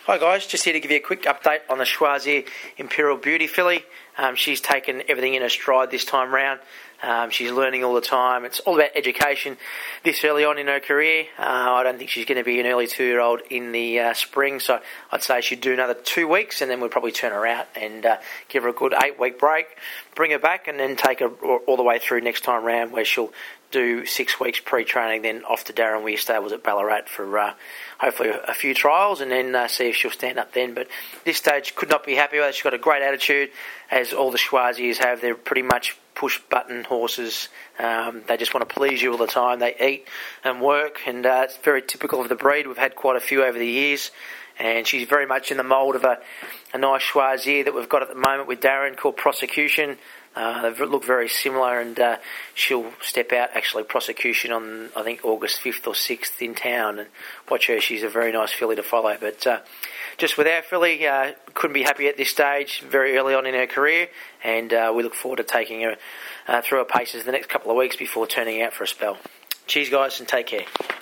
Hi guys, just here to give you a quick update on the Schwarzschild Imperial Beauty filly. She's taken everything in her stride this time round. She's learning all the time. It's all about education this early on in her career. I don't think she's going to be an early 2-year-old in the spring, so I'd say she'd do another 2 weeks and then we'll probably turn her out and give her a good 8-week break, bring her back and then take her all the way through next time round where she'll do 6 weeks pre-training, then off to Darren Weir Stables at Ballarat for hopefully a few trials and then see if she'll stand up then. But this stage, could not be happy with her. She's got a great attitude, as all the Schwarzschiilds have. They're pretty much push-button horses. They just want to please you all the time. They eat and work, and it's very typical of the breed. We've had quite a few over the years, and she's very much in the mould of a nice Schwarzschild that we've got at the moment with Darren called Prosecution. They look very similar, and she'll step out, actually, Prosecution on, I think, August 5th or 6th in town, and watch her. She's a very nice filly to follow. But just with our filly, couldn't be happy at this stage, very early on in her career, and we look forward to taking her through her paces the next couple of weeks before turning out for a spell. Cheers, guys, and take care.